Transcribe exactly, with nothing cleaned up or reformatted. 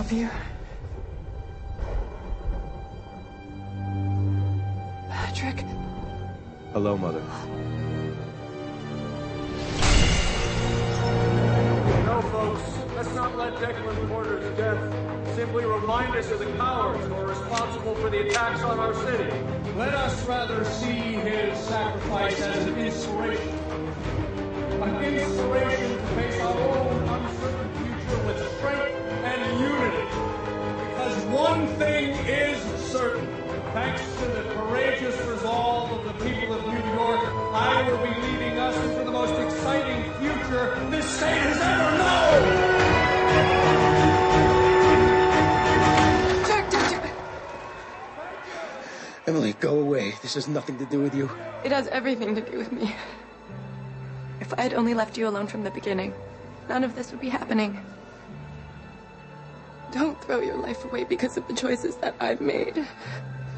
love you. Patrick. Hello, Mother. No, folks, let's not let Declan Porter's death simply remind us of the cowards who are responsible for the attacks on our city. Let us rather see his sacrifice as an inspiration. An inspiration to face our own uncertain future with strength and unity. Because one thing is certain. Thanks to the courageous resolve of the people of New York, I will be leading us into the most exciting future this state has ever known! Emily, go away. This has nothing to do with you. It has everything to do with me. If I had only left you alone from the beginning, none of this would be happening. Don't throw your life away because of the choices that I've made.